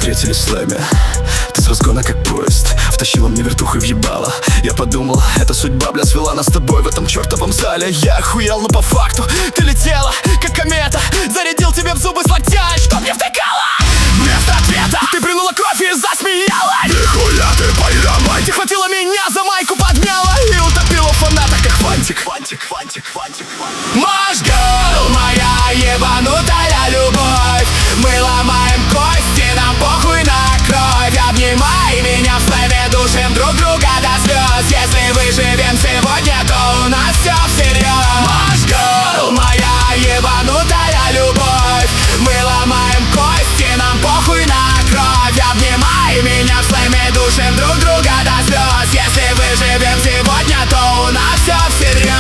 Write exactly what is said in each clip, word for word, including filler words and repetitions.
встретились в слэме. Ты с разгона как поезд втащила мне вертуху и въебала. Я подумал, это судьба, бля, свела нас с тобой в этом чертовом зале. Я охуел, но по факту ты летела, как комета. Зарядил тебе в зубы с локтя, что мне втыкала. Вместо ответа ты принула кофе и засмеялась. Нихуя ты понимай. Ты хватила меня за майку, подняла и утопила в фанатах, как фантик. Фантик, фантик, фантик, фантик. Машгал, моя ебанутая любовь. Мы ломаем кости, нам похуй на кровь. Обнимай меня в слэме, душим друг друга до слез. Если выживем сегодня, то у нас все всерьез. Машгал, моя ебанутая любовь. Мы ломаем кости, нам похуй на кровь. Обнимай меня в слэме, душим друг друга до слез. Если выживем сегодня, то у нас все всерьез.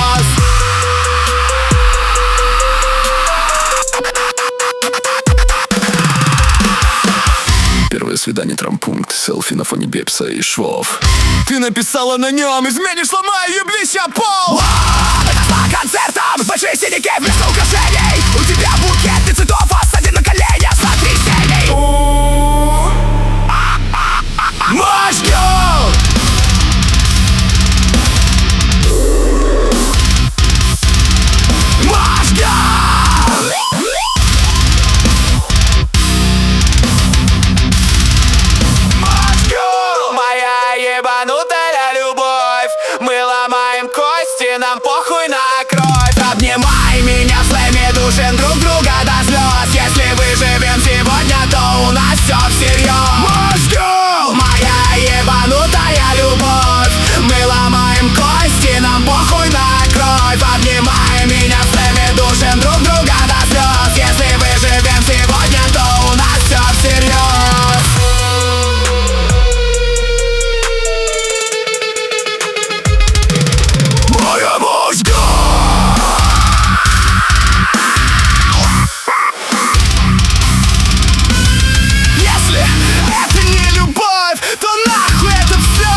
Первое свидание, травмпункт, селфи на фоне Бепса и швов. Ты написала на нем: изменишь, сломаю, еблись о пол. Это по концертам, большие синяки вместо украшений. У тебя букет цветов, осаден на коленях сотрясений. Машгал! Машгал! Машгал! Моя ебанутая любовь. Мы ломаем кости, нам похуй на кровь. Обнимай меня в слэме, душим друг друга до слез. Если выживем сегодня, то у нас все всерьез. Машгал! Моя ебанутая любовь. Мы ломаем кости, нам похуй на кровь. Обнимай меня в слэме, душим друг друга до слез. Если выживем сегодня, то у нас все всерьез. Моя Машгал! Если это не любовь, то нахуй это все.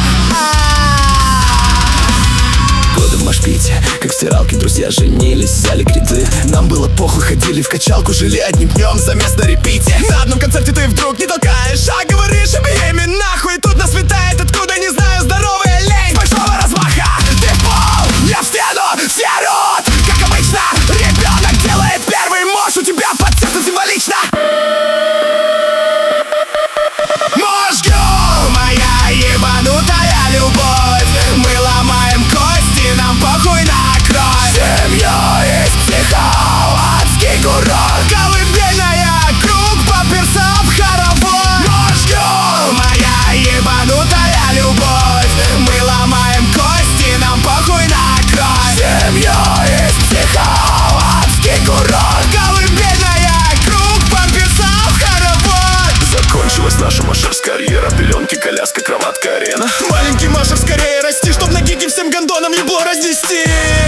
Годы в машпите, как в стиралке, друзья женились, взяли кредиты. Нам было похуй, ходили в качалку, жили одним днем за место репите. На одном концерте ты вдруг не толкаешь, а говоришь об имя нахуй. Тут нас светает, откуда не знаю, здоровая лень. С большого размаха ты в пол, я в стену, все орут. Как обычно, ребенок делает первый мощь. У тебя под сердцем символично. Машгал, моя ебанутая любовь. Мы ломаем кости, нам похуй на кровь. Семья из психов, адский курорт. Колыбельная, круг паперсов, хоровод. Машгал, моя ебанутая любовь. Мы ломаем кости, нам похуй на кровь. Семья из психов, адский курорт. Колыбельная, круг паперсов, хоровод. Закончилась наша машерская карьера. Пеленки, коляска, кроватка, арена. Маленький Машер, скорее расти, чтоб на гиге всем гондонам ебло разнести.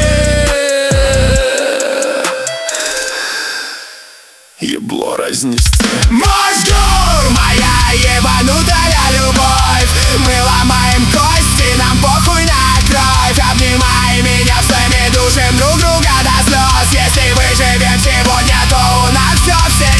Ебло разнести. Машгал, моя ебанутая любовь. Мы ломаем кости, нам похуй на кровь. Обнимай меня в слэме, душим друг друга до слез. Если выживем сегодня, то у нас все всерьез.